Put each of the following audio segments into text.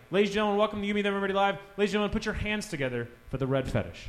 Ladies and gentlemen, welcome to You Me Them Everybody Live. Ladies and gentlemen, put your hands together for the Red Fetish.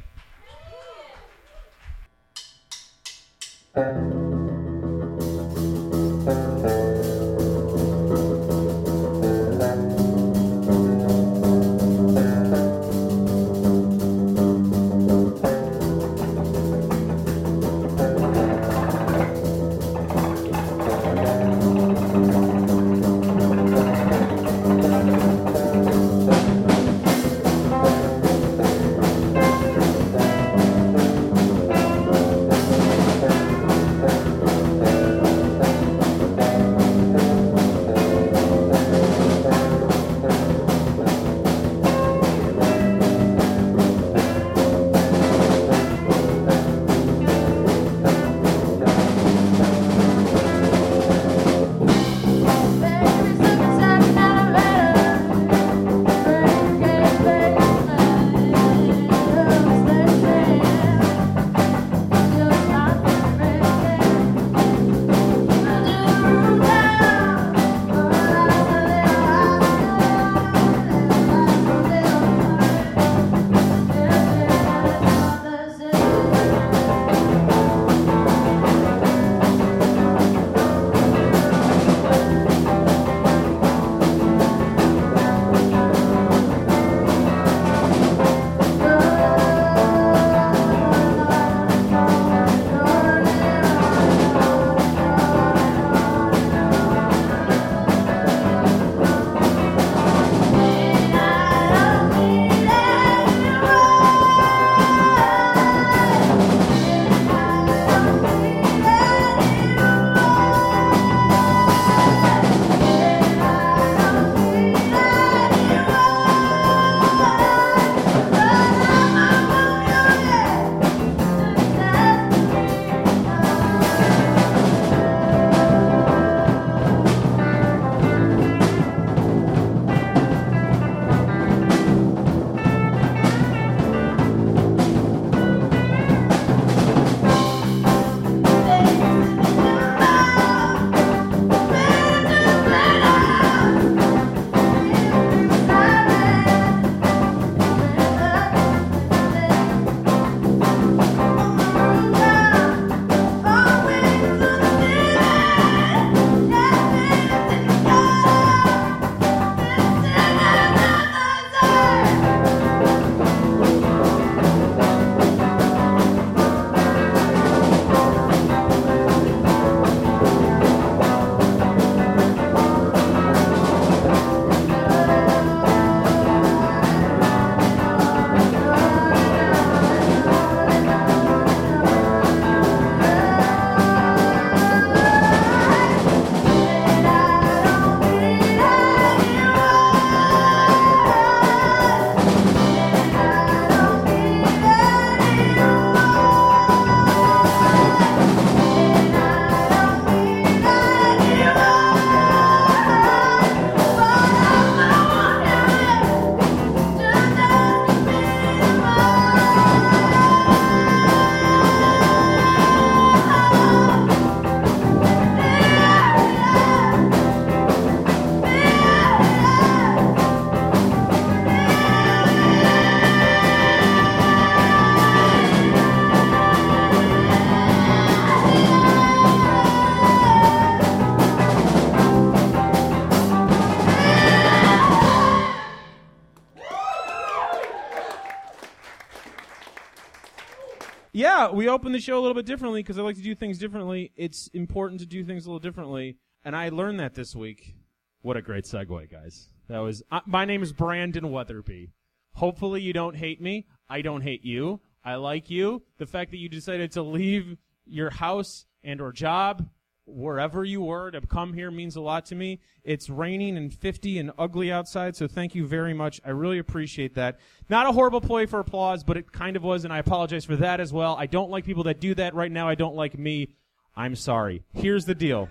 Yeah, we opened the show a little bit differently because I like to do things differently. It's important to do things a little differently, and I learned that this week. What a great segue, guys. That was. My name is Brandon Weatherby. Hopefully you don't hate me. I don't hate you. I like you. The fact that you decided to leave your house and or job, wherever you were, to come here means a lot to me. It's raining and 50 and ugly outside, so thank you very much. I really appreciate that. Not a horrible play for applause, but it kind of was, and I apologize for that as well. I don't like people that do that right now. I don't like me. I'm sorry. Here's the deal.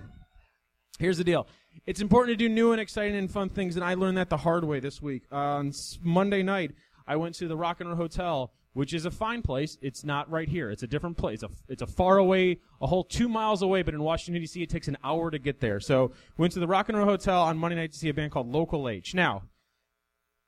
It's important to do new and exciting and fun things, and I learned that the hard way this week. On Monday night, I went to the Rock and Roll Hotel, which is a fine place. It's not right here. It's a different place. It's a far away, a whole 2 miles away, but in Washington, D.C., it takes an hour to get there. So went to the Rock and Roll Hotel on Monday night to see a band called Local H. Now,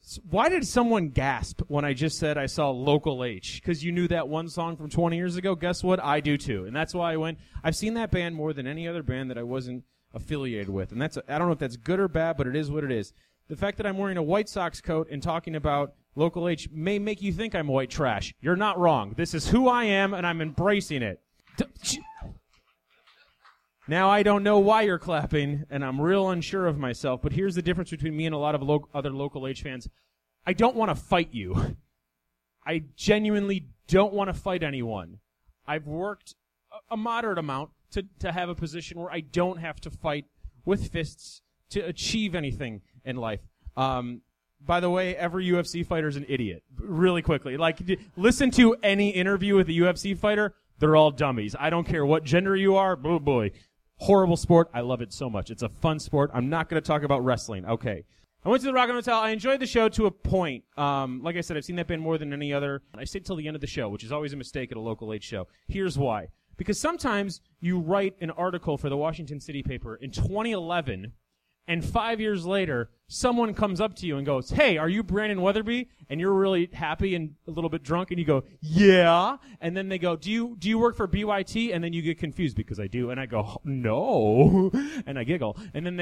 Why did someone gasp when I just said I saw Local H? Because you knew that one song from 20 years ago? Guess what? I do too. And that's why I went. I've seen that band more than any other band that I wasn't affiliated with. And I don't know if that's good or bad, but it is what it is. The fact that I'm wearing a White Sox coat and talking about Local H may make you think I'm white trash. You're not wrong. This is who I am, and I'm embracing it. Now, I don't know why you're clapping, and I'm real unsure of myself, but here's the difference between me and a lot of other Local H fans. I don't want to fight you. I genuinely don't want to fight anyone. I've worked a moderate amount to have a position where I don't have to fight with fists to achieve anything in life. By the way, every UFC fighter is an idiot. Really quickly. Like, listen to any interview with a UFC fighter. They're all dummies. I don't care what gender you are. Oh, boy. Horrible sport. I love it so much. It's a fun sport. I'm not going to talk about wrestling. Okay. I went to the Rock and Hotel. I enjoyed the show to a point. Like I said, I've seen that band more than any other. I stayed till the end of the show, which is always a mistake at a Local H show. Here's why. Because sometimes you write an article for the Washington City paper in 2011, and 5 years later, someone comes up to you and goes, "Hey, are you Brandon Weatherby?" And you're really happy and a little bit drunk, and you go, "Yeah." And then they go, "Do you work for BYT?" And then you get confused because I do, and I go, "No," and I giggle, and then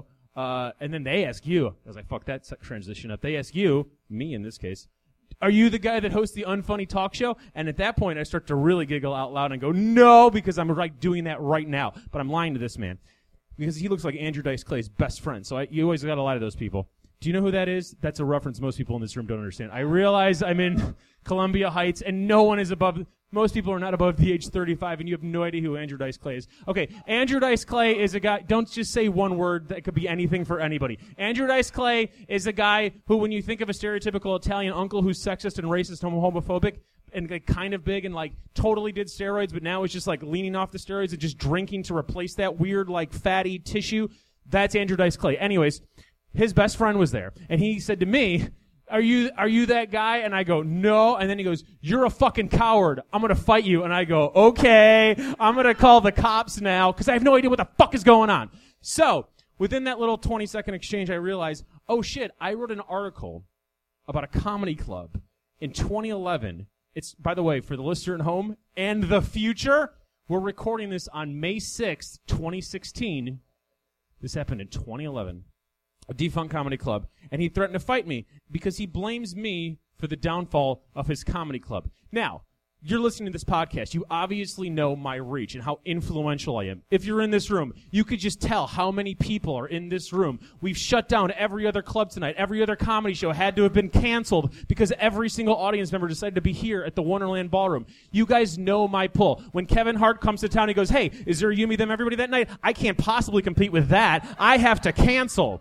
and then they ask you. I was like, "Fuck that transition up." They ask you, me in this case, "Are you the guy that hosts the Unfunny Talk Show?" And at that point, I start to really giggle out loud and go, "No," because I'm like doing that right now, but I'm lying to this man. Because he looks like Andrew Dice Clay's best friend. So you always got a lot of those people. Do you know who that is? That's a reference most people in this room don't understand. I realize I'm in Columbia Heights, and no one is above. Most people are not above the age 35, and you have no idea who Andrew Dice Clay is. Okay, Andrew Dice Clay is a guy. Don't just say one word. That could be anything for anybody. Andrew Dice Clay is a guy who, when you think of a stereotypical Italian uncle who's sexist and racist and homophobic, and like kind of big and like totally did steroids, but now is just like leaning off the steroids and just drinking to replace that weird like fatty tissue. That's Andrew Dice Clay. Anyways, his best friend was there, and he said to me, Are you that guy? And I go, "No." And then he goes, "You're a fucking coward. I'm going to fight you." And I go, "Okay, I'm going to call the cops now because I have no idea what the fuck is going on." So within that little 20-second exchange, I realized, oh shit, I wrote an article about a comedy club in 2011. It's, by the way, for the listener at home and the future, we're recording this on May 6th, 2016. This happened in 2011. A defunct comedy club. And he threatened to fight me because he blames me for the downfall of his comedy club. Now, you're listening to this podcast. You obviously know my reach and how influential I am. If you're in this room, you could just tell how many people are in this room. We've shut down every other club tonight. Every other comedy show had to have been canceled because every single audience member decided to be here at the Wonderland Ballroom. You guys know my pull. When Kevin Hart comes to town, he goes, "Hey, is there a You, Me, Them, Everybody that night?" I can't possibly compete with that. I have to cancel.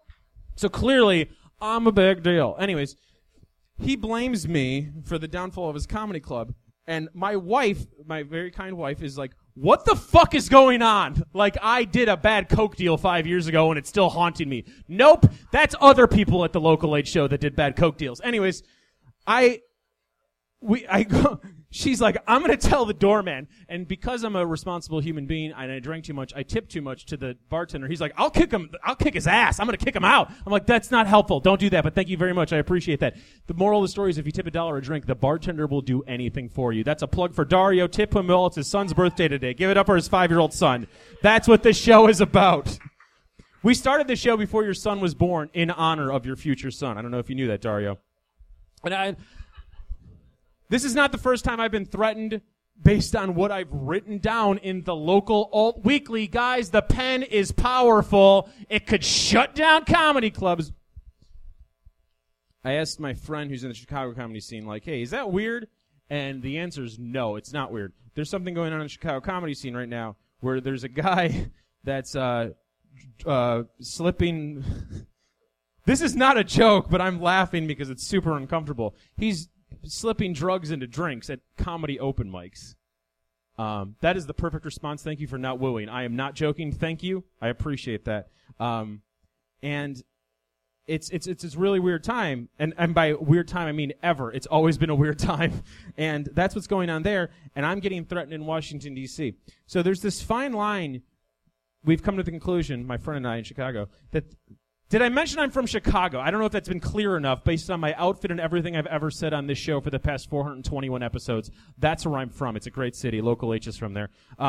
So clearly, I'm a big deal. Anyways, he blames me for the downfall of his comedy club. And my wife, my very kind wife, is like, "What the fuck is going on?" Like I did a bad Coke deal 5 years ago and it's still haunting me. Nope, that's other people at the Local H show that did bad Coke deals. Anyways, she's like, "I'm going to tell the doorman." And because I'm a responsible human being and I drank too much, I tipped too much to the bartender. He's like, I'll kick his ass. I'm going to kick him out. I'm like, "That's not helpful. Don't do that, but thank you very much. I appreciate that." The moral of the story is if you tip $1 a drink, the bartender will do anything for you. That's a plug for Dario. Tip him well. It's his son's birthday today. Give it up for his 5-year-old son. That's what this show is about. We started the show before your son was born in honor of your future son. I don't know if you knew that, Dario. And this is not the first time I've been threatened based on what I've written down in the local alt weekly. Guys, the pen is powerful. It could shut down comedy clubs. I asked my friend who's in the Chicago comedy scene, like, "Hey, is that weird?" And the answer is no, it's not weird. There's something going on in the Chicago comedy scene right now where there's a guy that's slipping. This is not a joke, but I'm laughing because it's super uncomfortable. He's slipping drugs into drinks at comedy open mics. That is the perfect response. Thank you for not wooing. I am not joking. Thank you. I appreciate that. And it's this really weird time. And by weird time, I mean ever. It's always been a weird time. And that's what's going on there. And I'm getting threatened in Washington, D.C. So there's this fine line. We've come to the conclusion, my friend and I in Chicago, that Did I mention I'm from Chicago? I don't know if that's been clear enough based on my outfit and everything I've ever said on this show for the past 421 episodes. That's where I'm from. It's a great city. Local H is from there.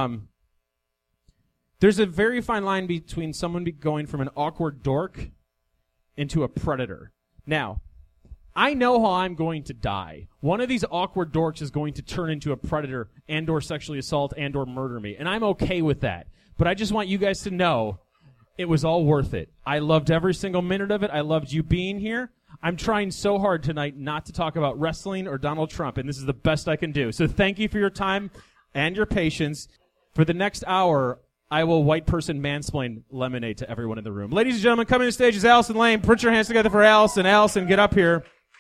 There's a very fine line between someone going from an awkward dork into a predator. Now, I know how I'm going to die. One of these awkward dorks is going to turn into a predator and or sexually assault and or murder me, and I'm okay with that. But I just want you guys to know it was all worth it. I loved every single minute of it. I loved you being here. I'm trying so hard tonight not to talk about wrestling or Donald Trump, and this is the best I can do. So thank you for your time and your patience. For the next hour, I will white person mansplain Lemonade to everyone in the room. Ladies and gentlemen, coming to the stage is Allison Lane. Put your hands together for Allison. Allison, get up here.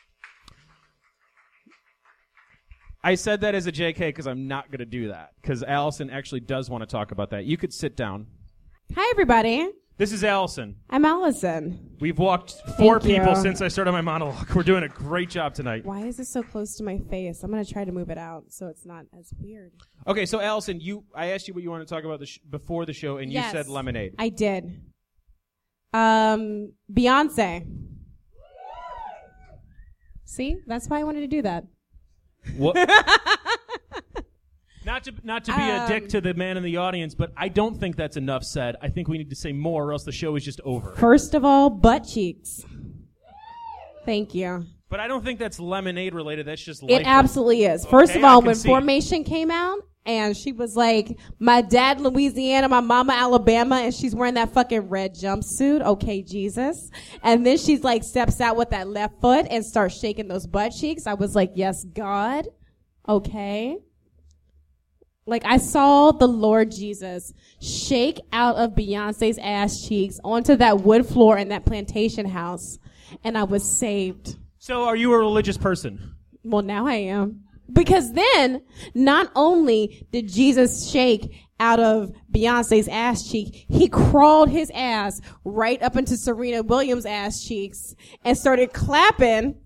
I said that as a JK because I'm not going to do that, because Allison actually does want to talk about that. You could sit down. Hi, everybody. This is Allison. I'm Allison. We've walked four Thank people you. since I started my monologue. We're doing a great job tonight. Why is this so close to my face? I'm going to try to move it out so it's not as weird. Okay, so Allison, I asked you what you want to talk about before the show, and Yes, you said Lemonade. I did. Beyonce. See? That's why I wanted to do that. What? Not to be a dick to the man in the audience, but I don't think that's enough said. I think we need to say more, or else the show is just over. First of all, butt cheeks. Thank you. But I don't think that's Lemonade related. That's just life. It absolutely is. Okay, First of I all, can when see. Formation came out, and she was like, my dad Louisiana, my mama Alabama, and she's wearing that fucking red jumpsuit. Okay, Jesus. And then she's like, steps out with that left foot and starts shaking those butt cheeks. I was like, yes, God. Okay. Like, I saw the Lord Jesus shake out of Beyonce's ass cheeks onto that wood floor in that plantation house, and I was saved. So are you a religious person? Well, now I am. Because then, not only did Jesus shake out of Beyonce's ass cheek, he crawled his ass right up into Serena Williams' ass cheeks and started clapping,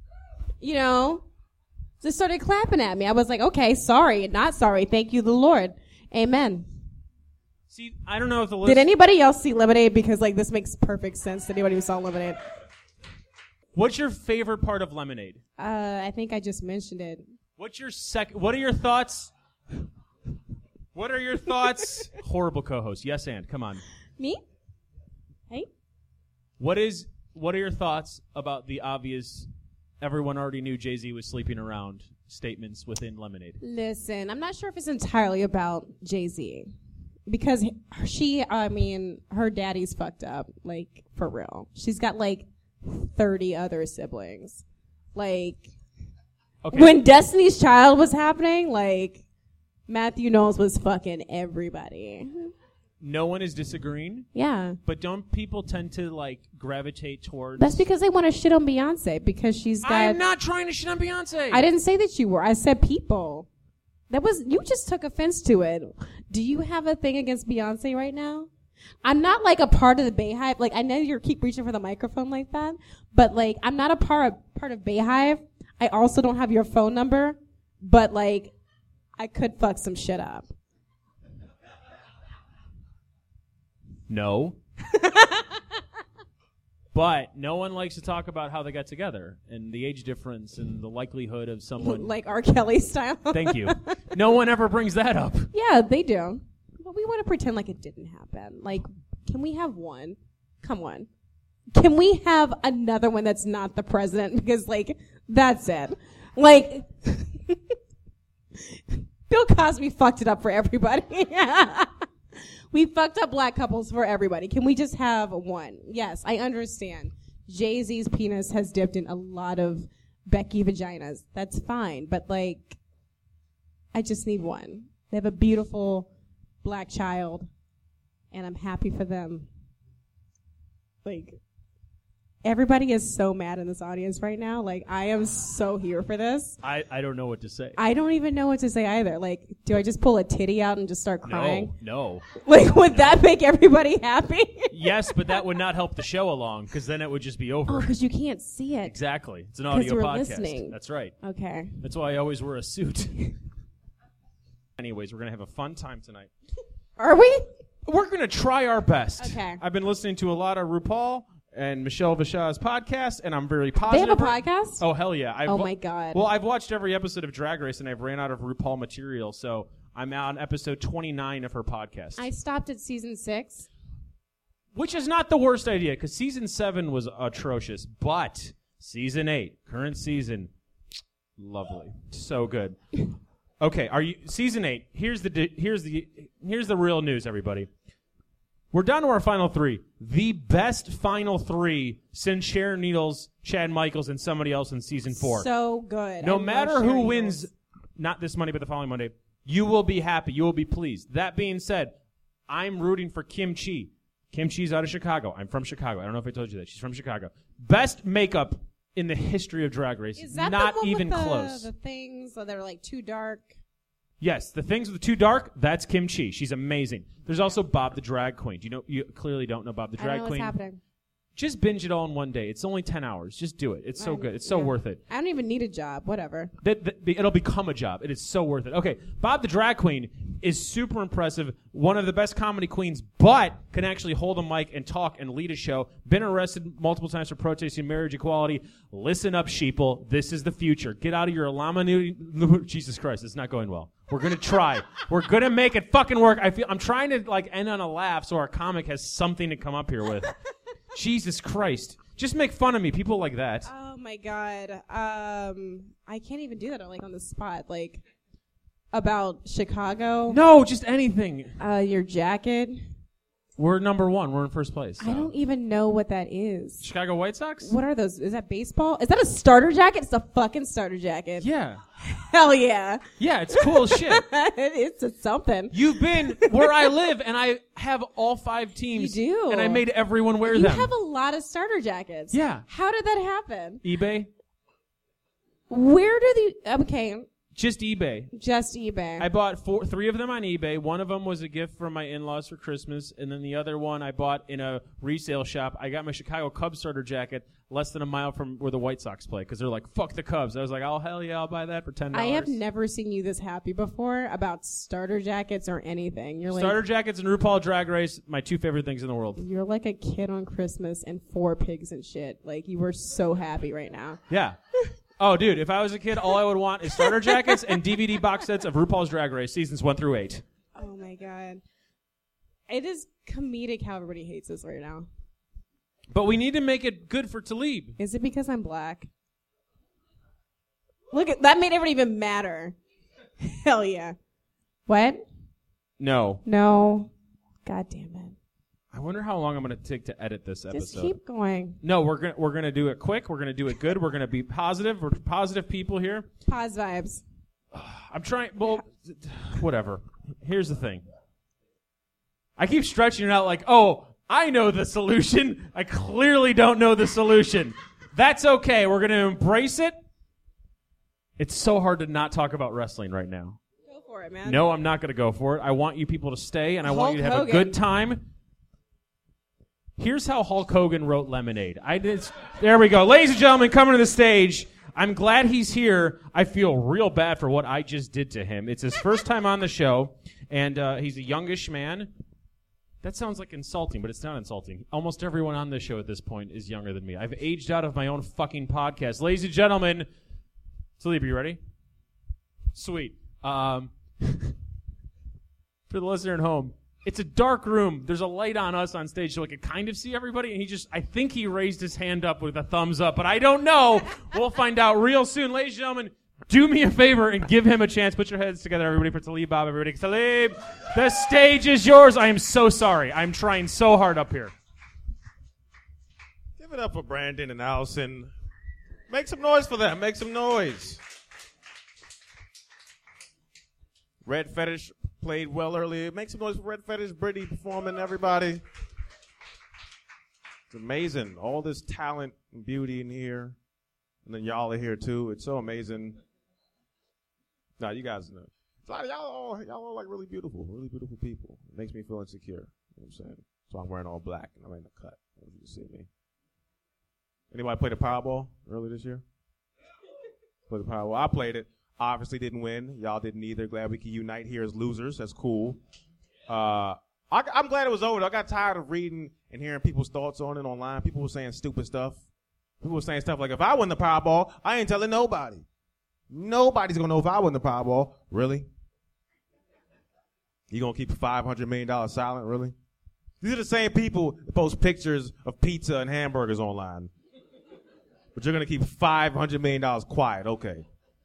just started clapping at me. I was like, okay, sorry, not sorry. Thank you, the Lord. Amen. See, I don't know if the Did anybody else see Lemonade? Because, this makes perfect sense to anybody who saw Lemonade. What's your favorite part of Lemonade? I think I just mentioned it. What's your What are your thoughts? What are your thoughts? Horrible co-host. Yes, and come on. Me? Hey? What are your thoughts about the obvious, everyone already knew Jay-Z was sleeping around statements within Lemonade? Listen, I'm not sure if it's entirely about Jay-Z. Because her daddy's fucked up, for real. She's got, 30 other siblings. Okay. When Destiny's Child was happening, Matthew Knowles was fucking everybody. No one is disagreeing. Yeah. But don't people tend to, gravitate towards... That's because they want to shit on Beyonce, because she's got... I'm not trying to shit on Beyonce. I didn't say that you were. I said people. You just took offense to it. Do you have a thing against Beyonce right now? I'm not a part of the Bayhive. I know you keep reaching for the microphone like that, but I'm not a part of Bayhive. I also don't have your phone number, but I could fuck some shit up. No. But no one likes to talk about how they got together and the age difference and the likelihood of someone... Like R. Kelly style. Thank you. No one ever brings that up. Yeah, they do. But we want to pretend like it didn't happen. Can we have one? Come on. Can we have another one that's not the president? Because, that's it. Bill Cosby fucked it up for everybody. We fucked up black couples for everybody. Can we just have one? Yes, I understand. Jay-Z's penis has dipped in a lot of Becky vaginas. That's fine. But, I just need one. They have a beautiful black child, and I'm happy for them. Everybody is so mad in this audience right now. I am so here for this. I don't know what to say. I don't even know what to say either. Do I just pull a titty out and just start crying? No. Would that make everybody happy? Yes, but that would not help the show along, because then it would just be over. Oh, because you can't see it. Exactly. It's an audio we're podcast. listening. That's right. Okay. That's why I always wear a suit. Anyways, we're going to have a fun time tonight. Are we? We're going to try our best. Okay. I've been listening to a lot of RuPaul and Michelle Visha's podcast, and I'm very They positive. have a podcast? Oh, hell yeah. Oh, my God. Well, I've watched every episode of Drag Race, and I've ran out of RuPaul material, so I'm on episode 29 of her podcast. I stopped at season 6. Which is not the worst idea, because season 7 was atrocious, but season 8, current season, lovely. So good. Okay, season 8, here's the real news, everybody. We're down to our final 3. The best final 3 since Sharon Needles, Chad Michaels, and somebody else in season 4. So good. No I matter love who Sharon wins, Needles. not this Monday, but the following Monday, you will be happy. You will be pleased. That being said, I'm rooting for Kim Chi. Kim Chi's out of Chicago. I'm from Chicago. I don't know if I told you that. She's from Chicago. Best makeup in the history of Drag Race. Is that not the one even with close. the things that are like too dark? Yes, the things with the too dark, that's Kim Chi. She's amazing. There's also Bob the Drag Queen. You clearly don't know Bob the I Drag don't know Queen. what's happening. Just binge it all in one day. It's only 10 hours. Just do it. It's so good. It's so worth it. I don't even need a job. Whatever. It'll become a job. It is so worth it. Okay, Bob the Drag Queen is super impressive. One of the best comedy queens, but can actually hold a mic and talk and lead a show. Been arrested multiple times for protesting marriage equality. Listen up, sheeple. This is the future. Get out of your Jesus Christ, it's not going well. We're gonna try. We're gonna make it fucking work. I'm trying to end on a laugh so our comic has something to come up here with. Jesus Christ. Just make fun of me. People like that. Oh my God. I can't even do that on the spot. Like about Chicago. No, just anything. Your jacket. We're number 1. We're in first place. So. I don't even know what that is. Chicago White Sox? What are those? Is that baseball? Is that a starter jacket? It's a fucking starter jacket. Yeah. Hell yeah. Yeah, it's cool as shit. It's something. You've been where I live, and I have all 5 teams. You do. And I made everyone wear You them. have a lot of starter jackets. Yeah. How did that happen? eBay? Where do okay. Just eBay. Just eBay. I bought 3 of them on eBay. One of them was a gift from my in-laws for Christmas, and then the other one I bought in a resale shop. I got my Chicago Cubs starter jacket less than a mile from where the White Sox play, because they're like, fuck the Cubs. I was like, oh, hell yeah, I'll buy that for $10. I have never seen you this happy before about starter jackets or anything. You're Starter jackets and RuPaul Drag Race, my 2 favorite things in the world. You're like a kid on Christmas and 4 pigs and shit. Like, you were so happy right now. Yeah. Oh, dude, if I was a kid, all I would want is starter jackets and DVD box sets of RuPaul's Drag Race seasons 1 through 8. Oh, my God. It is comedic how everybody hates us right now. But we need to make it good for Talib. Is it because I'm black? Look at that, made everything even matter. Hell yeah. What? No. No. God damn it. I wonder how long I'm going to take to edit this episode. Just keep going. No, we're gonna do it quick. We're gonna do it good. We're gonna be positive. We're positive people here. Pause vibes. I'm trying. Well, whatever. Here's the thing. I keep stretching it out like, oh, I know the solution. I clearly don't know the solution. That's okay. We're gonna embrace it. It's so hard to not talk about wrestling right now. Go for it, man. No, I'm not gonna go for it. I want you people to stay, and I want you to have Hulk a good time. Here's how Hulk Hogan wrote Lemonade. There we go. Ladies and gentlemen, coming to the stage. I'm glad he's here. I feel real bad for what I just did to him. It's his first time on the show, and he's a youngish man. That sounds like insulting, but it's not insulting. Almost everyone on this show at this point is younger than me. I've aged out of my own fucking podcast. Ladies and gentlemen, Talib, are you ready? Sweet. For the listener at home, it's a dark room. There's a light on us on stage so I could kind of see everybody. And I think he raised his hand up with a thumbs up, but I don't know. We'll find out real soon. Ladies and gentlemen, do me a favor and give him a chance. Put your heads together, everybody, for Talib Bob, everybody. Talib, the stage is yours. I am so sorry. I'm trying so hard up here. Give it up for Brandon and Allison. Make some noise for them. Make some noise. Red Fetish played well earlier. Make some noise for Red Fetish. Brittany performing, everybody. It's amazing. All this talent and beauty in here. And then y'all are here, too. It's so amazing. No, you guys know. A lot of y'all are like really beautiful people. It makes me feel insecure. You know what I'm saying? So I'm wearing all black and I'm in the cut. As you see me. Anybody play the Powerball earlier this year? Play the Powerball. I played it. Obviously didn't win. Y'all didn't either. Glad we can unite here as losers. That's cool. I I'm glad it was over. I got tired of reading and hearing people's thoughts on it online. People were saying stupid stuff. People were saying stuff like, if I win the Powerball, I ain't telling nobody. Nobody's going to know if I win the Powerball. Really? You going to keep $500 million silent? Really? These are the same people that post pictures of pizza and hamburgers online. But you're going to keep $500 million quiet. Okay.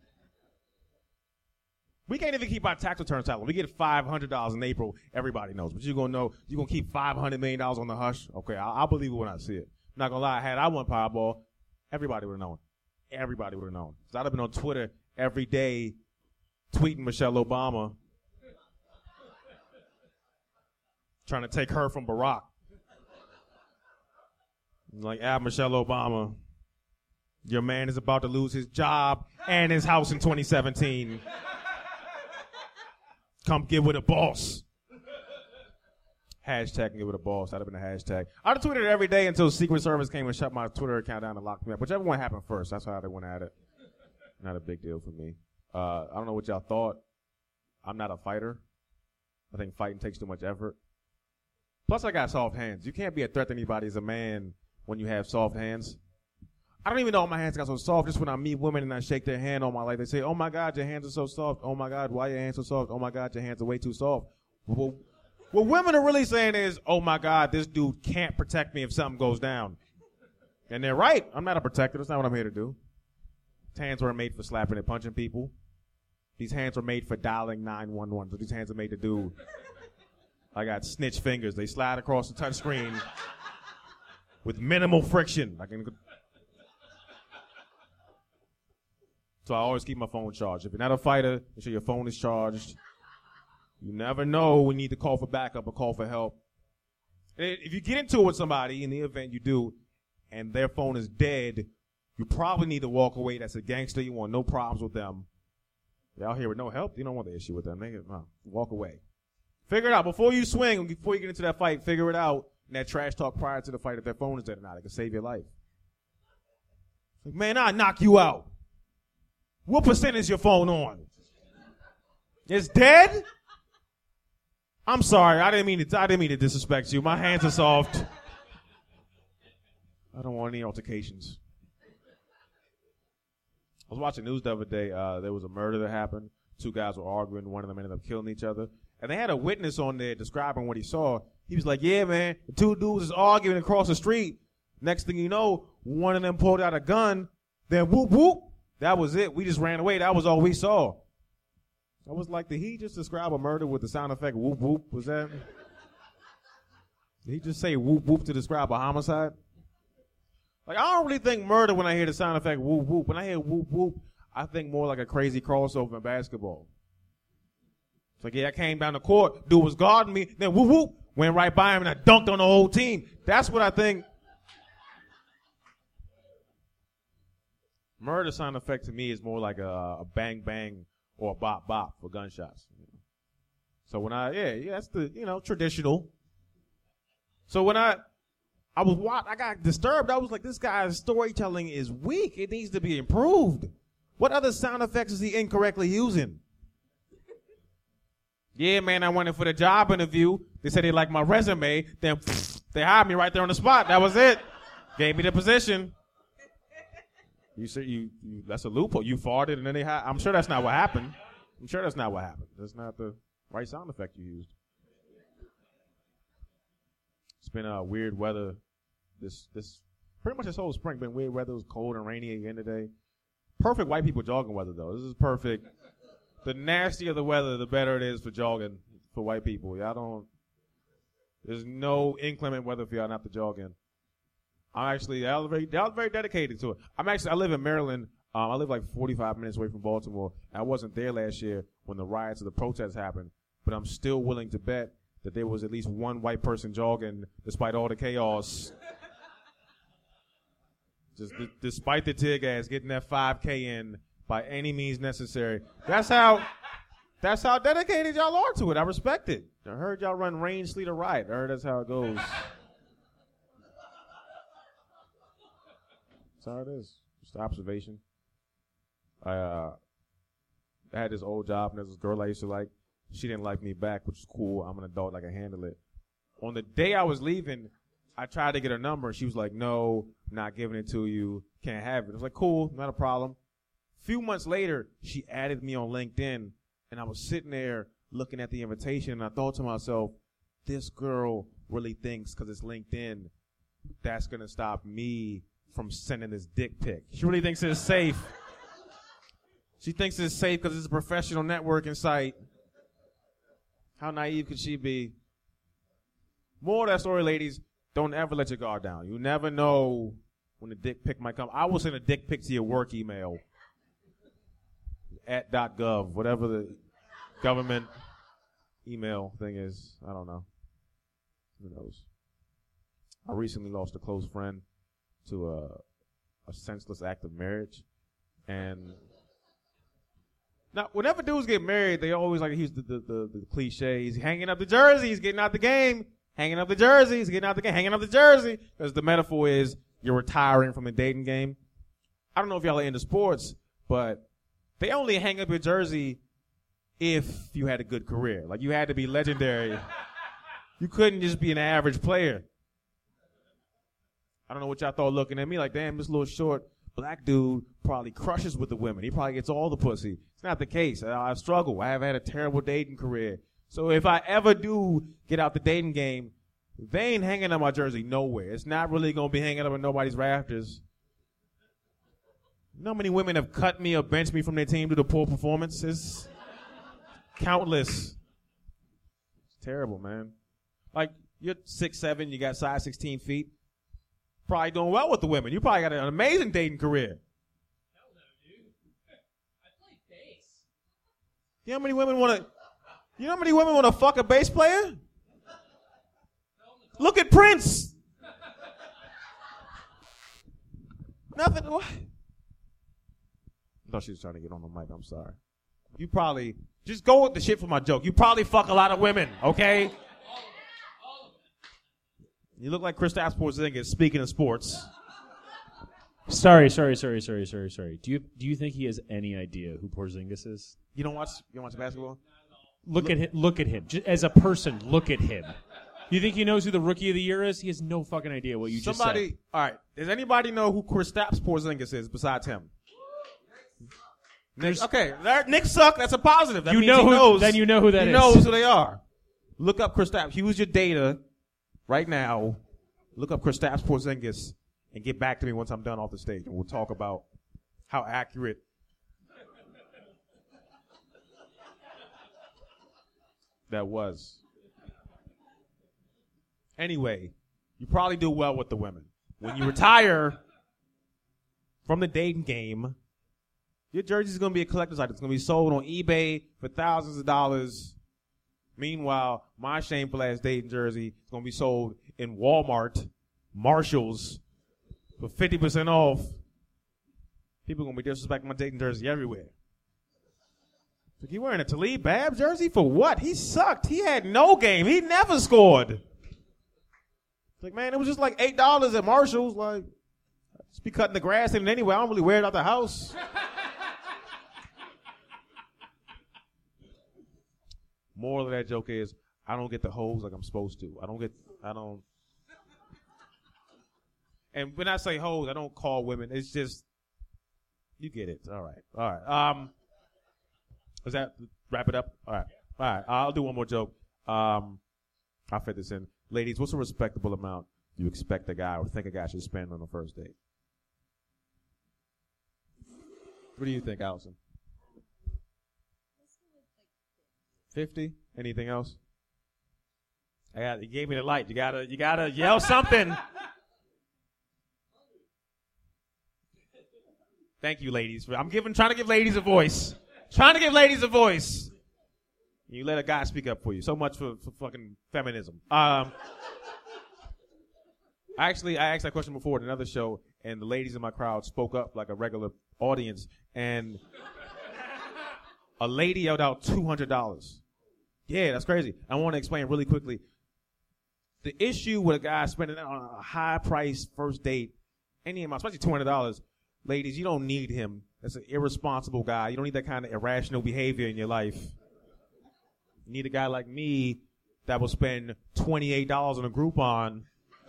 We can't even keep our tax returns silent. We get $500 in April. Everybody knows. But you're going to know you're going to keep $500 million on the hush? Okay, I'll believe it when I see it. Not going to lie. Had I won Powerball, everybody would have known. Everybody would have known. So I'd have been on Twitter every day tweeting Michelle Obama, trying to take her from Barack. Like, Michelle Obama, your man is about to lose his job and his house in 2017. Come get with a boss. Hashtag get with a boss. That'd have been a hashtag. I'd have tweeted it every day until Secret Service came and shut my Twitter account down and locked me up. Whichever one happened first. That's how they went at it. Not a big deal for me. I don't know what y'all thought. I'm not a fighter. I think fighting takes too much effort. Plus, I got soft hands. You can't be a threat to anybody as a man when you have soft hands. I don't even know if my hands got so soft. Just when I meet women and I shake their hand all my life, they say, oh, my God, your hands are so soft. Oh, my God, why are your hands so soft? Oh, my God, your hands are way too soft. Well, what women are really saying is, oh, my God, this dude can't protect me if something goes down. And they're right. I'm not a protector. That's not what I'm here to do. These hands weren't made for slapping and punching people. These hands are made for dialing 911. So these hands are made to do. I got snitch fingers. They slide across the touch screen with minimal friction. So I always keep my phone charged. If you're not a fighter, make sure your phone is charged. You never know when you need to call for backup or call for help. If you get into it with somebody, in the event you do, and their phone is dead, you probably need to walk away. That's a gangster. You want no problems with them. You're out here with no help. You don't want the issue with them. Walk away. Figure it out. Before you swing, before you get into that fight, figure it out. And that trash talk prior to the fight, if their phone is dead or not, it can save your life. Like, man, I'll knock you out. What percent is your phone on? It's dead? I'm sorry. I didn't mean to disrespect you. My hands are soft. I don't want any altercations. I was watching news the other day. There was a murder that happened. Two guys were arguing. One of them ended up killing each other. And they had a witness on there describing what he saw. He was like, yeah, man, the two dudes is arguing across the street. Next thing you know, one of them pulled out a gun. Then whoop, whoop. That was it. We just ran away. That was all we saw. I was like, did he just describe a murder with the sound effect whoop, whoop? Was that? Did he just say whoop, whoop to describe a homicide? Like, I don't really think murder when I hear the sound effect whoop, whoop. When I hear whoop, whoop, I think more like a crazy crossover in basketball. It's like, yeah, I came down the court. Dude was guarding me. Then whoop, whoop. Went right by him and I dunked on the whole team. That's what I think. Murder sound effect to me is more like a bang bang or a bop bop for gunshots. So when that's the, traditional. So when I got disturbed. I was like, this guy's storytelling is weak. It needs to be improved. What other sound effects is he incorrectly using? Yeah, man, I went in for the job interview. They said they liked my resume. Then they hired me right there on the spot. That was it. Gave me the position. You said that's a loophole. You farted and then they I'm sure that's not what happened. That's not the right sound effect you used. It's been weird weather. This pretty much this whole spring been weird weather. It was cold and rainy again today. Perfect white people jogging weather though. This is perfect. The nastier the weather, the better it is for jogging for white people. There's no inclement weather for y'all not to jog in. I was very dedicated to it. I live in Maryland. I live like 45 minutes away from Baltimore. I wasn't there last year when the riots or the protests happened, but I'm still willing to bet that there was at least one white person jogging despite all the chaos. Just despite the tear gas, getting that 5K in by any means necessary. That's how dedicated y'all are to it. I respect it. I heard y'all run rain, sleet, or riot. I heard that's how it goes. That's how it is. Just observation. I had this old job, and there's this girl I used to like. She didn't like me back, which is cool. I'm an adult. I can handle it. On the day I was leaving, I tried to get her number. She was like, no, not giving it to you. Can't have it. I was like, cool, not a problem. A few months later, she added me on LinkedIn, and I was sitting there looking at the invitation, and I thought to myself, this girl really thinks because it's LinkedIn, that's going to stop me from sending this dick pic. She really thinks it's safe. She thinks it's safe because it's a professional networking site. How naive could she be? More of that story, ladies, don't ever let your guard down. You never know when the dick pic might come. I will send a dick pic to your work email at .gov, whatever the government email thing is. I don't know. Who knows? I recently lost a close friend to a senseless act of marriage. And now, whenever dudes get married, they always like use the cliche. He's hanging up the jersey. He's getting out the game. Hanging up the jersey. He's getting out the game. Hanging up the jersey. Because the metaphor is you're retiring from the dating game. I don't know if y'all are into sports, but they only hang up your jersey if you had a good career. Like, you had to be legendary. You couldn't just be an average player. I don't know what y'all thought looking at me like, damn, this little short black dude probably crushes with the women. He probably gets all the pussy. It's not the case. I struggle. I have had a terrible dating career. So if I ever do get out the dating game, they ain't hanging up my jersey nowhere. It's not really going to be hanging up in nobody's rafters. You know how many women have cut me or benched me from their team due to poor performances? Countless. It's terrible, man. Like, you're 6'7", you got size 16 feet. Probably doing well with the women. You probably got an amazing dating career. Hell no, dude. I play bass. You know how many women want to fuck a bass player? Look at Prince. Nothing. What? I thought she was trying to get on the mic. I'm sorry. You probably just go with the shit for my joke. You probably fuck a lot of women, okay? You look like Kristaps Porzingis. Speaking of sports, Sorry. Do you think he has any idea who Porzingis is? you don't watch basketball? Look at him. Just as a person, look at him. You think he knows who the Rookie of the Year is? He has no fucking idea what you just said. All right. Does anybody know who Kristaps Porzingis is besides him? Nick suck. That's a positive. That means he knows. Then you know who that is. He knows who they are. Look up Kristaps. Use your data right now. Look up Kristaps Porzingis and get back to me once I'm done off the stage, and we'll talk about how accurate that was. Anyway, you probably do well with the women. When you retire from the dating game, your jersey is going to be a collector's item. It's going to be sold on eBay for thousands of dollars. Meanwhile, my shameful ass dating jersey is going to be sold in Walmart, Marshalls, for 50% off. People are going to be disrespecting my dating jersey everywhere. Like, you wearing a Talib Bab jersey for what? He sucked. He had no game. He never scored. Like, man, it was just like $8 at Marshalls. Like, just be cutting the grass in it anyway. I don't really wear it out the house. Moral of that joke is, I don't get the hoes like I'm supposed to. And when I say hoes, I don't call women. It's just, you get it. All right. Does that wrap it up? All right. I'll do one more joke. I'll fit this in. Ladies, what's a respectable amount you expect a guy or think a guy should spend on a first date? What do you think, Allison? 50? Anything else? You gave me the light. You gotta yell something. Thank you, ladies. I'm trying to give ladies a voice. You let a guy speak up for you. So much for fucking feminism. I asked that question before at another show, and the ladies in my crowd spoke up like a regular audience, and a lady yelled out $200. Yeah, that's crazy. I want to explain really quickly. The issue with a guy spending on a high-priced first date, any amount, especially $200, ladies, you don't need him. That's an irresponsible guy. You don't need that kind of irrational behavior in your life. You need a guy like me that will spend $28 on a Groupon,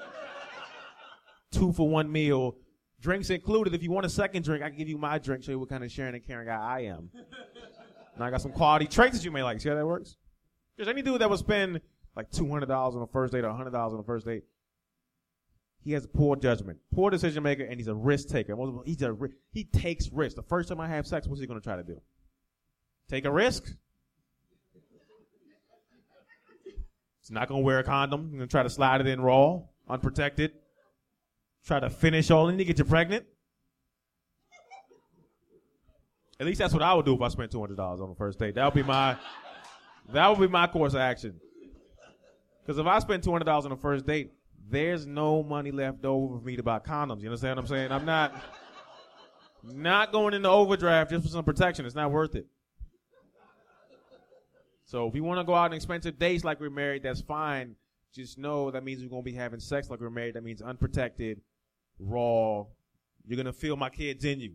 2-for-1 meal, drinks included. If you want a second drink, I can give you my drink, show you what kind of sharing and caring guy I am. And I got some quality traits that you may like. See how that works? There's any dude that will spend like $200 on a first date or $100 on a first date. He has poor judgment, poor decision maker, and he's a risk taker. He takes risks. The first time I have sex, what's he going to try to do? Take a risk? He's not going to wear a condom. He's going to try to slide it in raw, unprotected. Try to finish all in to get you pregnant. At least that's what I would do if I spent $200 on the first date. That would be my course of action. Because if I spend $200 on the first date, there's no money left over for me to buy condoms. You understand what I'm saying? I'm not going into overdraft just for some protection. It's not worth it. So if you want to go out on expensive dates like we're married, that's fine. Just know that means we're going to be having sex like we're married. That means unprotected, raw. You're going to feel my kids in you.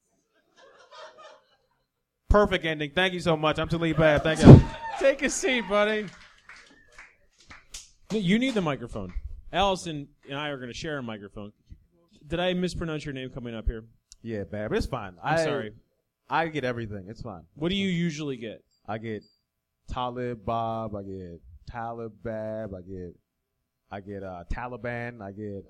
Perfect ending. Thank you so much. I'm Talib Bab. Thank you. Take a seat, buddy. You need the microphone. Allison and I are going to share a microphone. Did I mispronounce your name coming up here? Yeah, Bab. It's fine. I'm sorry. I get everything. It's fine. What do you usually get? I get Talib Bob. I get Talib Bab. I get Taliban.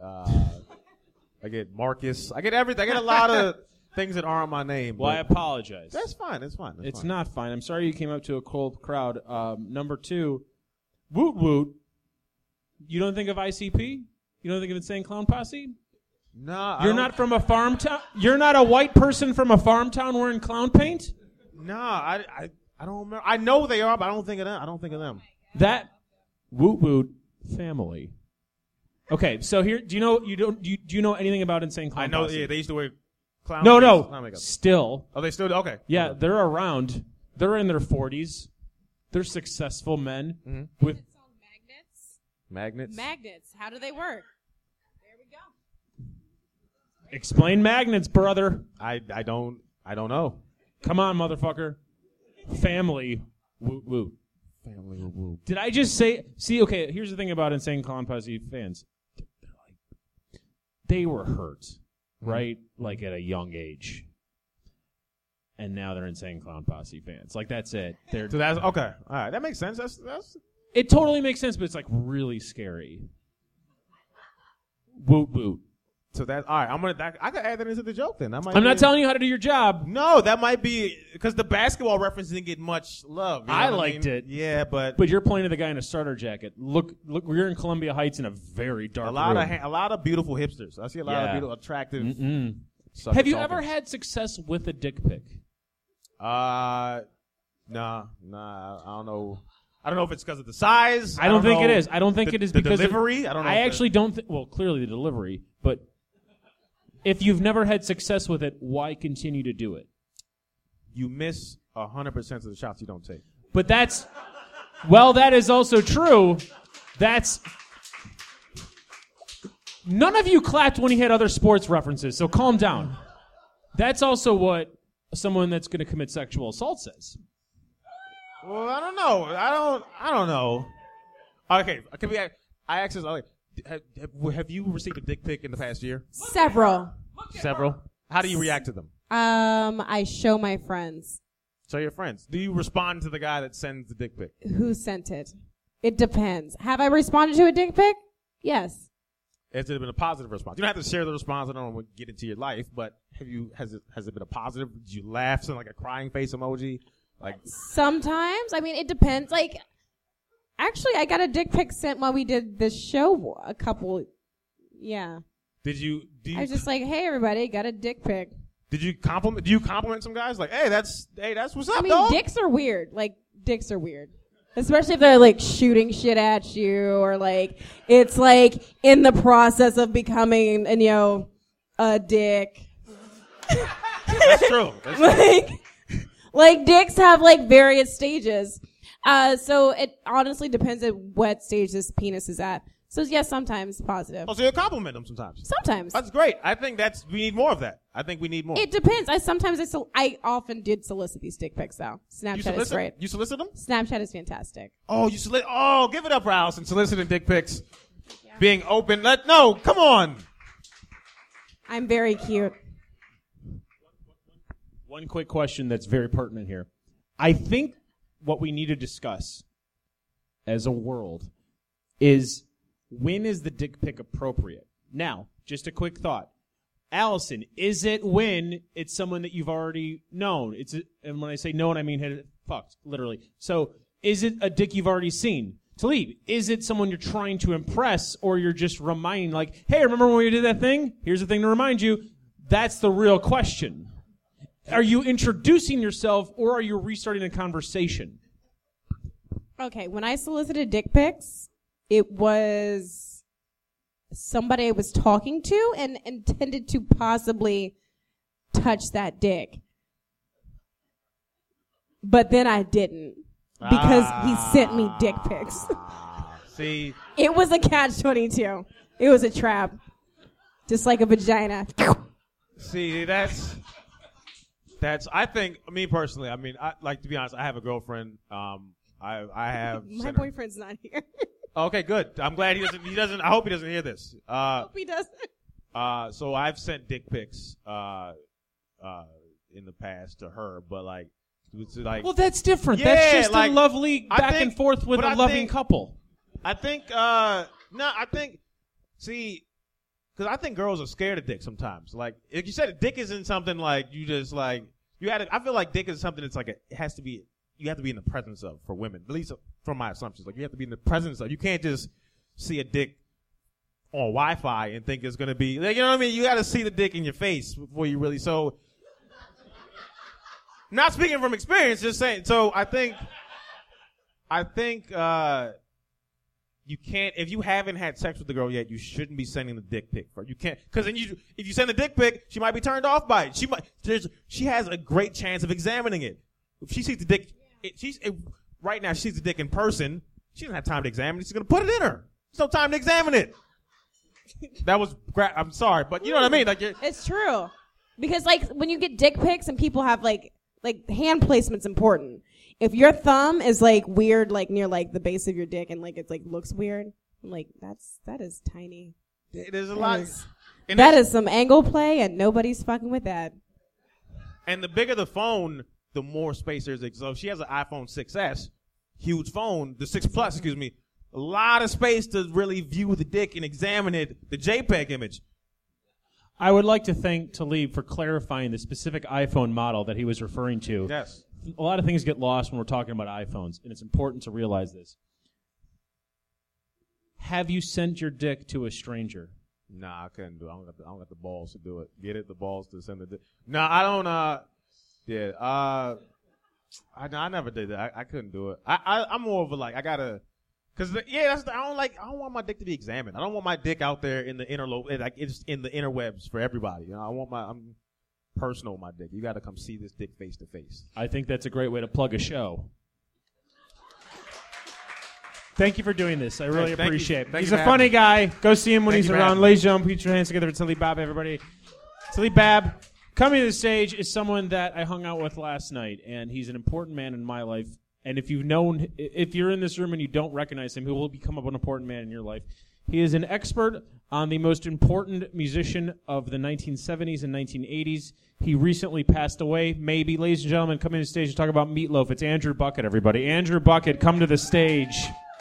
I get Marcus. I get everything. I get a lot of things that aren't my name. Well, I apologize. That's fine. It's fine. It's not fine. I'm sorry you came up to a cold crowd. Number 2, Woot Woot. You don't think of ICP? You don't think of Insane Clown Posse? No. You're not from a farm town? You're not a white person from a farm town wearing clown paint? No, I don't remember. I know they are, but I don't think of them. That Woot Woot family. Okay, so here, do you know anything about Insane Clown Posse? I know. Yeah, they used to wear clown. No. Still. Oh, they still okay. Yeah, they're around. They're in their 40s. They're successful men with magnets. Magnets. How do they work? There we go. Explain magnets, brother. I don't know. Come on, motherfucker. Family. Woot woot. Family woot woot. Did I just say? See, okay. Here's the thing about Insane Clown Posse fans. They were hurt, right? Like at a young age, and now they're Insane Clown Posse fans. Like that's it. So that's okay. All right, that makes sense. That's. It totally makes sense, but it's like really scary. Woot woot. So that's all right. I could add that into the joke then. I'm not telling you how to do your job. No, that might be because the basketball reference didn't get much love. You know I liked it. Yeah, but you're pointing to the guy in a starter jacket. Look, we're in Columbia Heights in a very dark room. A lot of beautiful hipsters. I see a lot of beautiful, attractive. Have you ever had success with a dick pic? Nah. I don't know. I don't know if it's because of the size. I don't think it is. I don't think it is because the delivery. I don't know. I actually don't think. Well, clearly the delivery, but if you've never had success with it, why continue to do it? You miss 100% of the shots you don't take. But that is also true. None of you clapped when he had other sports references, so calm down. That's also what someone that's going to commit sexual assault says. Well, I don't know. I don't know. Okay, I asked this. Have you received a dick pic in the past year? Several. How do you react to them? I show my friends. So your friends. Do you respond to the guy that sends the dick pic? Who sent it? It depends. Have I responded to a dick pic? Yes. Has it been a positive response? You don't have to share the response. I don't want to get into your life, but has it been a positive? Did you laugh? Send like a crying face emoji? Like sometimes. I mean, it depends. Like, actually, I got a dick pic sent while we did this show a couple. Yeah. Do you? I was just like, hey, everybody, got a dick pic. Did you compliment? Do you compliment some guys? Like, hey, that's what's up, I mean, dog? dicks are weird. Like, dicks are weird. Especially if they're like shooting shit at you or like it's like in the process of becoming, a dick. That's true. Like dicks have like various stages. So it honestly depends at what stage this penis is at. So yes, sometimes positive. Oh, so you compliment them sometimes. Sometimes. That's great. I think we need more of that. I think we need more. It depends. I often did solicit these dick pics though. Snapchat is great. You solicit them? Snapchat is fantastic. Oh, oh, give it up for Allison soliciting dick pics. Yeah. Being open. No, come on. I'm very cute. One quick question that's very pertinent here. I think what we need to discuss as a world is, when is the dick pic appropriate? Now, just a quick thought. Allison, is it when it's someone that you've already known? And when I say known, I mean had it fucked, literally. So, is it a dick you've already seen? Talib, is it someone you're trying to impress, or you're just reminding, like, hey, remember when we did that thing? Here's the thing to remind you. That's the real question. Are you introducing yourself, or are you restarting a conversation? Okay, when I solicited dick pics, it was somebody I was talking to and intended to possibly touch that dick. But then I didn't, because he sent me dick pics. See? It was a catch-22. It was a trap. Just like a vagina. See, that's I think, me personally, I mean, to be honest, I have a girlfriend. I have my boyfriend's not here. Okay, good. I'm glad he doesn't, I hope he doesn't hear this. I hope he doesn't. So I've sent dick pics, in the past to her, but well, that's different. Yeah, that's just a lovely back and forth with a loving couple. I think, see, because I think girls are scared of dick sometimes. Like, if you said dick isn't something like you just like, I feel like dick is something that's like, you have to be in the presence of for women, at least from my assumptions. Like, you have to be in the presence of. You can't just see a dick on Wi-Fi and think it's going to be, like, you know what I mean? You got to see the dick in your face before you really, so, not speaking from experience, just saying. So I think, you can't, if you haven't had sex with the girl yet, you shouldn't be sending the dick pic. You can't, because then if you send the dick pic, she might be turned off by it. She has a great chance of examining it. If she sees the dick, right now she sees the dick in person, she doesn't have time to examine it. She's going to put it in her. There's no time to examine it. That was, I'm sorry, but you know what I mean? Like, it's true. Because, like, when you get dick pics and people have, like hand placement's important. If your thumb is, like, weird, like, near, like, the base of your dick and, like, it's, like, looks weird, I'm like, that is tiny. There's a lot. That is some angle play, and nobody's fucking with that. And the bigger the phone, the more space there's. So if she has an iPhone 6S, huge phone, the 6 Plus, excuse me, a lot of space to really view the dick and examine it, the JPEG image. I would like to thank Talib for clarifying the specific iPhone model that he was referring to. Yes. A lot of things get lost when we're talking about iPhones, and it's important to realize this. Have you sent your dick to a stranger? Nah, I couldn't do it. I don't got the balls to do it. Get it? The balls to send the dick. No, I don't, I never did that. I couldn't do it. I'm more of a, like, I gotta, cause I don't want my dick to be examined. I don't want my dick out there in the it's in the interwebs for everybody. You know, I'm personal with my dick. You gotta come see this dick face to face. I think that's a great way to plug a show. Thank you for doing this. I really appreciate it. He's a funny guy. Go see him when he's around. Ladies and gentlemen, put your hands together for Talib Bab, everybody. Talib Bab, coming to the stage, is someone that I hung out with last night, and he's an important man in my life. And if you're in this room and you don't recognize him, he will become an important man in your life. He is an expert on the most important musician of the 1970s and 1980s. He recently passed away. Maybe, ladies and gentlemen, coming to the stage to talk about Meatloaf. It's Andrew Bucket, everybody. Andrew Bucket, come to the stage.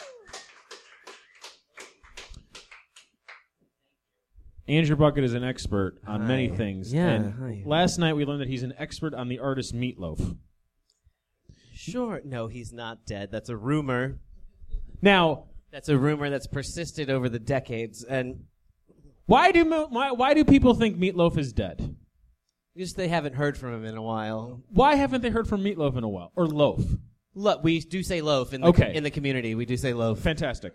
Andrew Bucket is an expert on many things. Yeah. And last night we learned that he's an expert on the artist Meatloaf. Sure. No, he's not dead. That's a rumor. Now, that's a rumor that's persisted over the decades. And why do people think Meatloaf is dead? Because they haven't heard from him in a while. Why haven't they heard from Meatloaf in a while? Or Loaf? We do say loaf in the community. We do say loaf. Fantastic.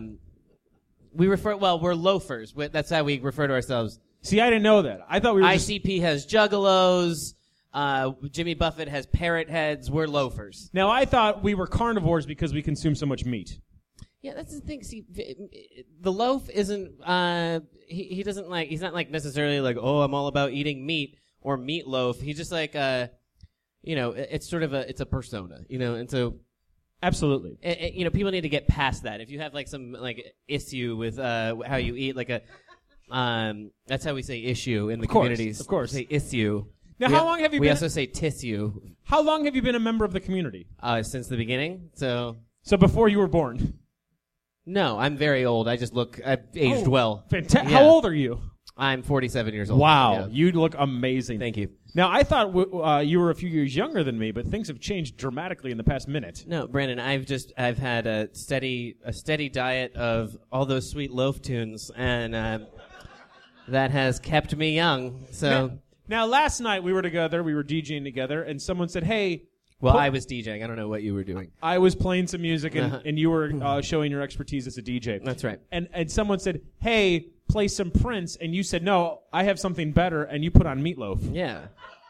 We're loafers. That's how we refer to ourselves. See, I didn't know that. I thought we were ICP has juggalos. Jimmy Buffett has parrot heads. We're loafers. Now, I thought we were carnivores because we consume so much meat. Yeah, that's the thing. See, the loaf isn't. He doesn't like. He's not like necessarily like, oh, I'm all about eating meat or meatloaf. He's just like, it's sort of it's a persona, and so. Absolutely. People need to get past that. If you have like some like issue with how you eat, like that's how we say issue in the communities. Of course. We say issue. Now, how long have you We been? also say tissue. How long have you been a member of the community? Since the beginning. So before you were born. no, I'm very old. I've aged well. Fantastic. Yeah. How old are you? I'm 47 years old. Wow, Yeah. you look amazing. Thank you. Now, I thought you were a few years younger than me, but things have changed dramatically in the past minute. No, Brandon, I've had a steady diet of all those sweet loaf tunes, and that has kept me young. So now, last night we were together, we were DJing together, and someone said, "Hey." Well, I was DJing. I don't know what you were doing. I was playing some music, and, Uh-huh. and you were showing your expertise as a DJ. That's right. And someone said, "Hey, play some Prince," and you said, "No, I have something better," and you put on Meatloaf. Yeah.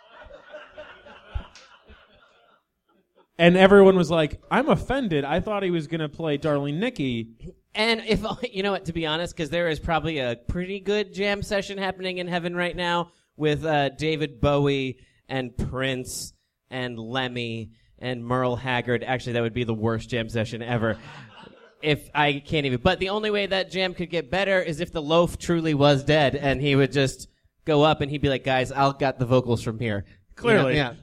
And everyone was like, "I'm offended. I thought he was going to play Darling Nikki." And if you know what, to be honest, because there is probably a pretty good jam session happening in heaven right now with David Bowie and Prince and Lemmy and Merle Haggard. Actually, that would be the worst jam session ever. If I can't even. But the only way that jam could get better is if the loaf truly was dead, and he would just go up and he'd be like, "Guys, I'll got the vocals from here." Clearly. Yeah.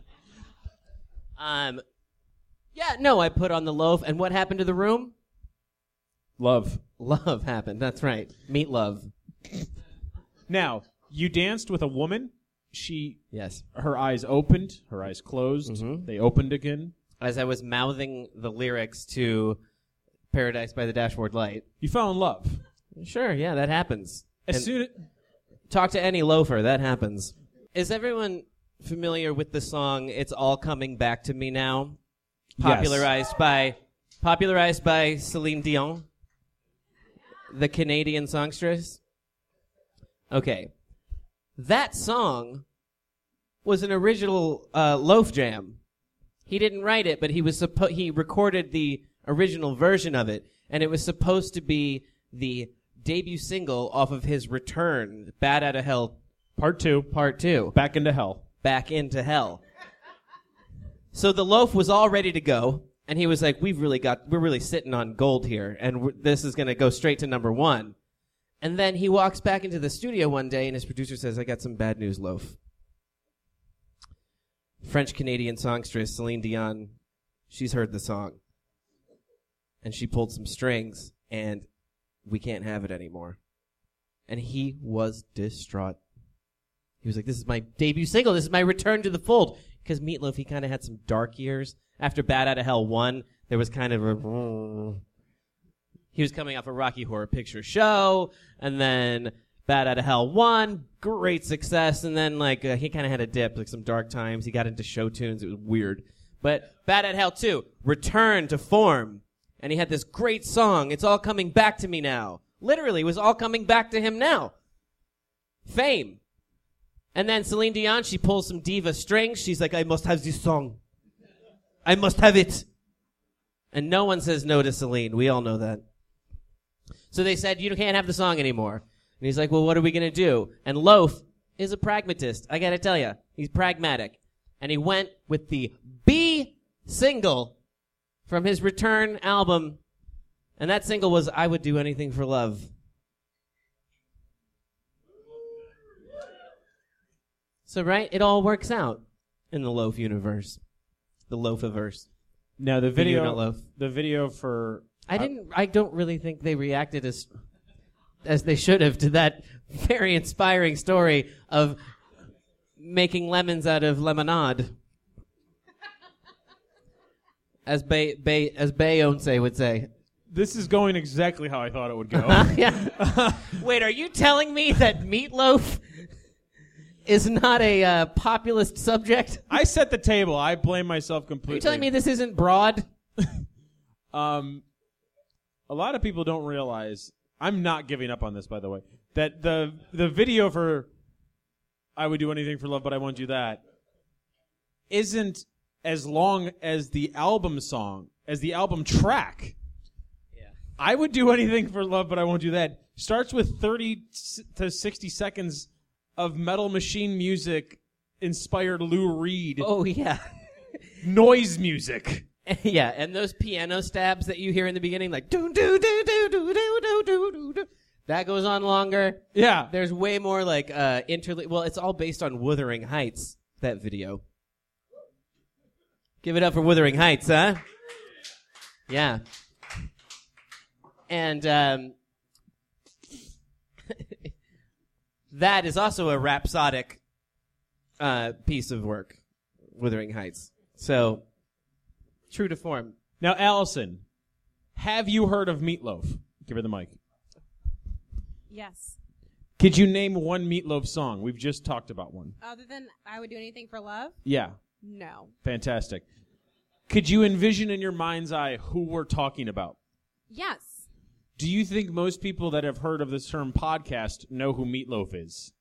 Yeah. No, I put on the loaf, and what happened to the room? Love. Love happened. That's right. Meat love. Now, you danced with a woman. Yes. Her eyes opened, her eyes closed. Mhm. They opened again. As I was mouthing the lyrics to Paradise by the Dashboard Light. You fell in love. Sure, yeah, that happens. And Soon. talk to any loafer, that happens. Is everyone familiar with the song "It's All Coming Back to Me Now"? Popularized by Celine Dion, the Canadian songstress. Okay. That song was an original Loaf Jam. He didn't write it, but he recorded the original version of it, and it was supposed to be the debut single off of his return, Bad Outta Hell Part 2. Part 2, Back into Hell. Back into Hell. So the loaf was all ready to go, and he was like, we're really sitting on gold here, and this is going to go straight to number 1. And then he walks back into the studio one day, and his producer says, "I got some bad news, Loaf. French-Canadian songstress Celine Dion, she's heard the song. And she pulled some strings, and we can't have it anymore." And he was distraught. He was like, "This is my debut single. This is my return to the fold." Because Meatloaf, he kind of had some dark years. After Bad Outta Hell 1, there was kind of a... He was coming off a Rocky Horror Picture Show, and then Bad Outta Hell 1, great success, and then he kind of had a dip, like some dark times. He got into show tunes. It was weird. But Bad Outta Hell 2, return to form. And he had this great song, "It's All Coming Back to Me Now." Literally, it was all coming back to him now. Fame. And then Celine Dion, she pulls some diva strings. She's like, "I must have this song. I must have it." And no one says no to Celine. We all know that. So they said, "You can't have the song anymore." And he's like, "Well, what are we going to do?" And Loaf is a pragmatist. I got to tell you, he's pragmatic. And he went with the B single from his return album. And that single was "I Would Do Anything for Love." So, right, it all works out in the Loaf universe. The Loafiverse. Now the The video, Unit Loaf. the video for I don't really think they reacted as they should have to that very inspiring story of making lemons out of lemonade. As Beyonce would say. this is going exactly how I thought it would go. Yeah. Wait, are you telling me that Meatloaf is not a populist subject? I set the table. I blame myself Are completely. you telling me this isn't broad? A lot of people don't realize. I'm not giving up on this, by the way. That the video for "I Would Do Anything for Love, But I Won't Do That" isn't as long as the album song, as the album track. Yeah. I would do anything for love, but I won't do that. Starts with 30 to 60 seconds of Metal Machine music inspired Lou Reed. Oh, yeah. Noise music. Yeah, and those piano stabs that you hear in the beginning, like do do do do do do do do do, that goes on longer. Yeah. There's way more like interlude. Well, it's all based on Wuthering Heights. That video. Give it up for Wuthering Heights, huh? Yeah. And that is also a rhapsodic piece of work, Wuthering Heights. So. True to form. Now, Allison, have you heard of Meatloaf? Give her the mic. Yes. Could you name one Meatloaf song? We've just talked about one. Other than I Would Do Anything for Love? Yeah. No. Fantastic. Could you envision in your mind's eye who we're talking about? Yes. Do you think most people that have heard of this term podcast know who Meatloaf is?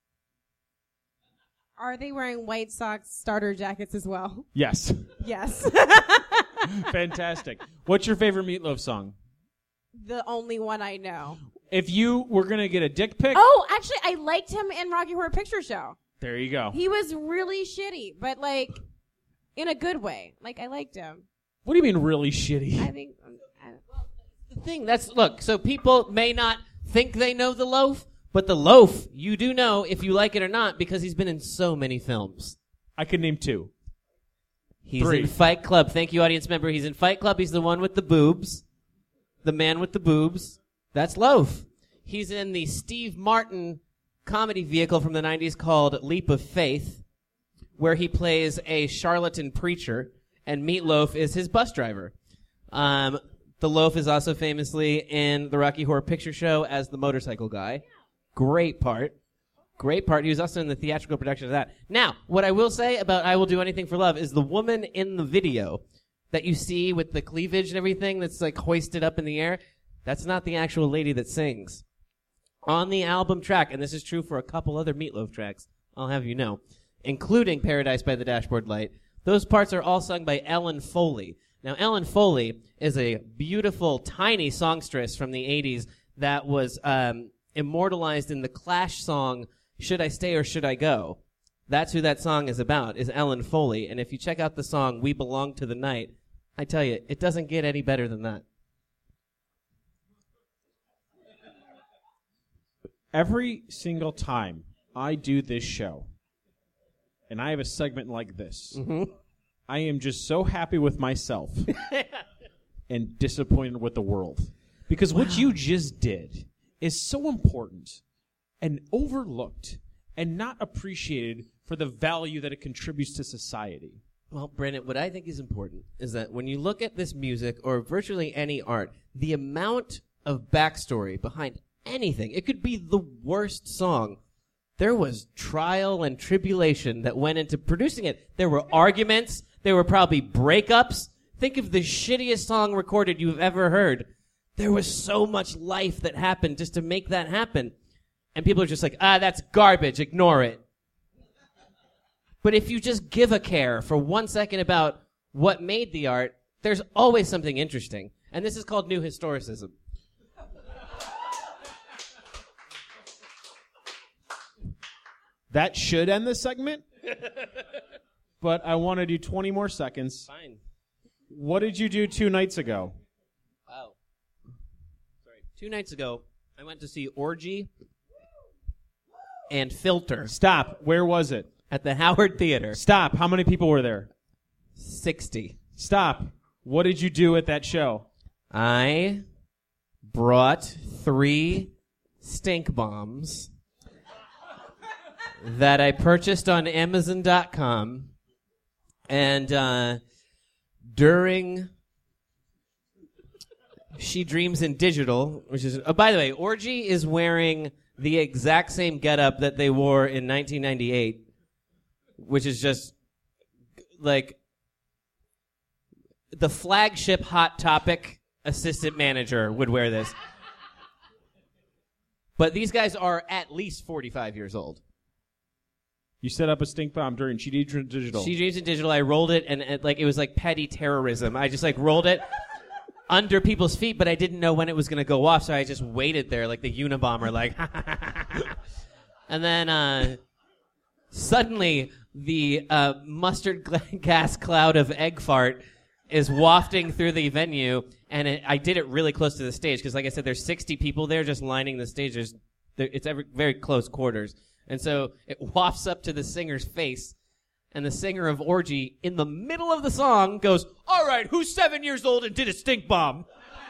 Are they wearing White Sox starter jackets as well? Yes. Yes. Fantastic. What's your favorite Meatloaf song? The only one I know. If you were going to get a dick pic. Oh, actually, I liked him in Rocky Horror Picture Show. There you go. He was really shitty, but like in a good way. Like I liked him. What do you mean really shitty? I think. The thing look, so people may not think they know the Loaf, but the Loaf you do know if you like it or not because he's been in so many films. I could name two. He's 3. in Fight Club. Thank you, audience member. He's in Fight Club. He's the one with the boobs. The man with the boobs. That's Loaf. He's in the Steve Martin comedy vehicle from the 90s called Leap of Faith, where he plays a charlatan preacher, and Meatloaf is his bus driver. The Loaf is also famously in the Rocky Horror Picture Show as the motorcycle guy. Great part. Great part. He was also in the theatrical production of that. Now, what I will say about I Will Do Anything for Love is the woman in the video that you see with the cleavage and everything that's like hoisted up in the air, that's not the actual lady that sings. On the album track, and this is true for a couple other Meatloaf tracks, I'll have you know, including Paradise by the Dashboard Light, those parts are all sung by Ellen Foley. Now, Ellen Foley is a beautiful, tiny songstress from the 80s that was immortalized in the Clash song Should I Stay or Should I Go? That's who that song is about, is Ellen Foley. And if you check out the song We Belong to the Night, I tell you, it doesn't get any better than that. Every single time I do this show, and I have a segment like this, I am just so happy with myself and disappointed with the world. Because what you just did is so important and overlooked and not appreciated for the value that it contributes to society. Well, Brandon, what I think is important is that when you look at this music or virtually any art, the amount of backstory behind anything, it could be the worst song. There was trial and tribulation that went into producing it. There were arguments. There were probably breakups. Think of the shittiest song recorded you've ever heard. There was so much life that happened just to make that happen. And people are just like, that's garbage. Ignore it. But if you just give a care for 1 second about what made the art, there's always something interesting. And this is called New Historicism. That should end the segment. But I want to do 20 more seconds. Fine. What did you do 2 nights ago? Oh. Sorry. 2 nights ago, I went to see Orgy and Filter Stop. Where was it? at the Howard Theater. Stop. How many people were there? 60. Stop. What did you do at that show? I brought 3 stink bombs that I purchased on Amazon.com. And during She Dreams in Digital, which is... Oh, by the way, Orgy is wearing the exact same getup that they wore in 1998, which is just like the flagship Hot Topic assistant manager would wear this. But these guys are at least 45 years old. You set up a stink bomb during She Dreams in Digital. She Dreams in Digital. I rolled it, and like it was like petty terrorism. I just like rolled it. under people's feet, but I didn't know when it was going to go off, so I just waited there like the Unabomber, like. And then suddenly the mustard gas cloud of egg fart is wafting through the venue, and I did it really close to the stage because, like I said, there's 60 people there just lining the stage. It's very close quarters, and so it wafts up to the singer's face, and the singer of Orgy, in the middle of the song, goes, "All right, who's 7 years old and did a stink bomb?"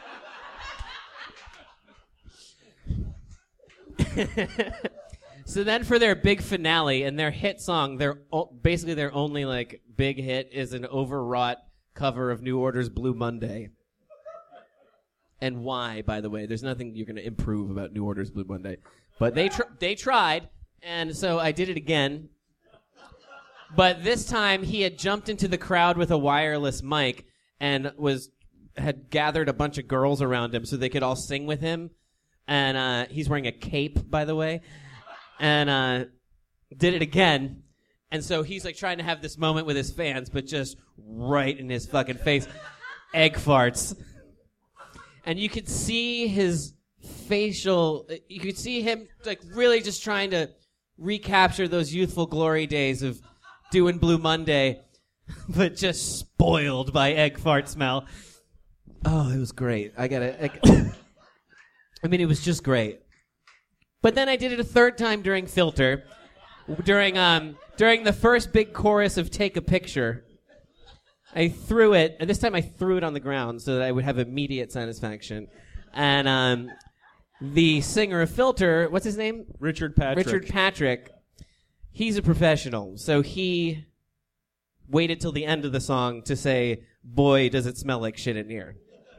So then for their big finale and their hit song, basically their only like big hit is an overwrought cover of New Order's Blue Monday. And why, by the way? There's nothing you're going to improve about New Order's Blue Monday. But they tried, and so I did it again. But this time he had jumped into the crowd with a wireless mic and had gathered a bunch of girls around him so they could all sing with him. And he's wearing a cape, by the way. And did it again. And so he's like trying to have this moment with his fans, but just right in his fucking face. Egg farts. And you could see his you could see him like really just trying to recapture those youthful glory days of doing Blue Monday, but just spoiled by egg fart smell. Oh, it was great. I mean, it was just great. But then I did it a third time during Filter, during the first big chorus of Take a Picture. I threw it, and this time I threw it on the ground so that I would have immediate satisfaction. And the singer of Filter, what's his name? Richard Patrick. He's a professional, so he waited till the end of the song to say, "Boy, does it smell like shit in here."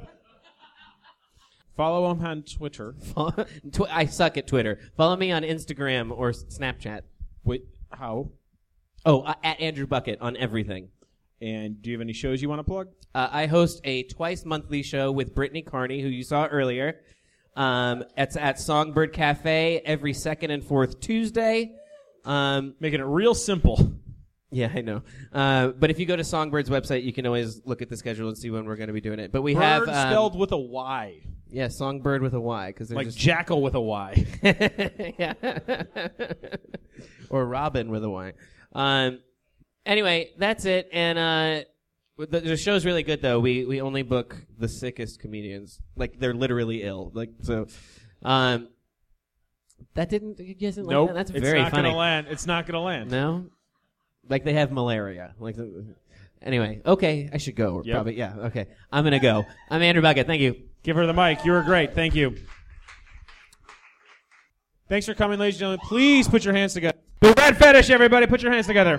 Follow him on Twitter. I suck at Twitter. Follow me on Instagram or Snapchat. Wait, how? Oh, at Andrew Bucket on everything. And do you have any shows you want to plug? I host a twice-monthly show with Brittany Carney, who you saw earlier. It's at Songbird Cafe every second and fourth Tuesday. Making it real simple. Yeah, I know. But if you go to Songbird's website, you can always look at the schedule and see when we're going to be doing it. But we have spelled with a Y. Yeah, Songbird with a Y, because like jackal with a Y. Yeah. Or Robin with a Y. Anyway, that's it. And the show's really good, though. We only book the sickest comedians. Like, they're literally ill. Like, so. That didn't. You guys didn't like that? That's very funny. It's not gonna land. No. Like they have malaria. Like. Anyway, okay, I should go. Yep. Probably, yeah. Okay, I'm gonna go. I'm Andrew Bucket. Thank you. Give her the mic. You were great. Thank you. Thanks for coming, ladies and gentlemen. Please put your hands together. The Red Fetish, everybody. Put your hands together.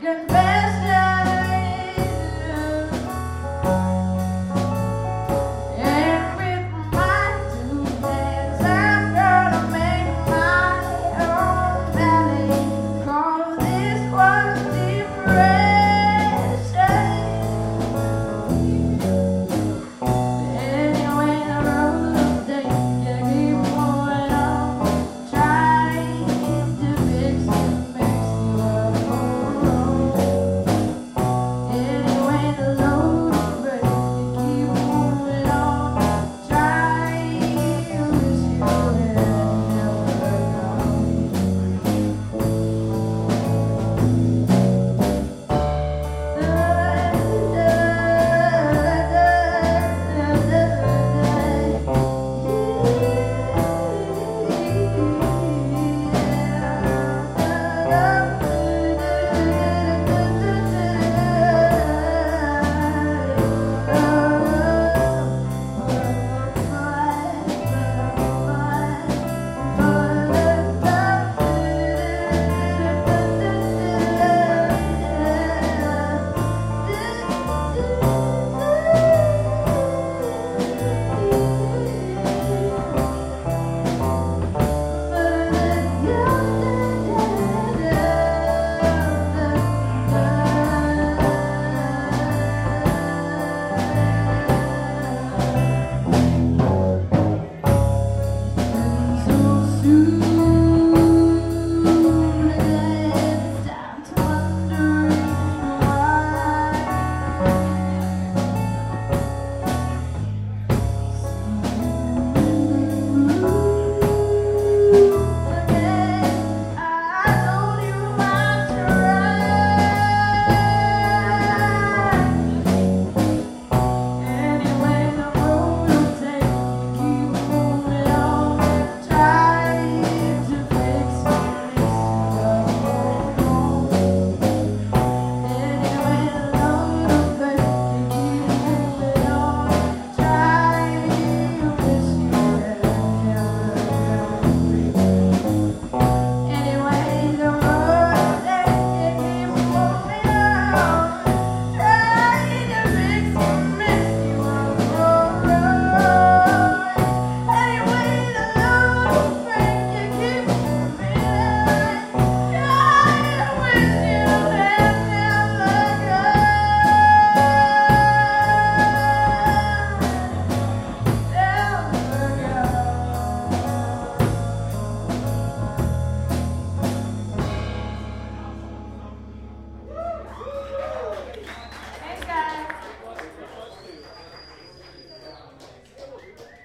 and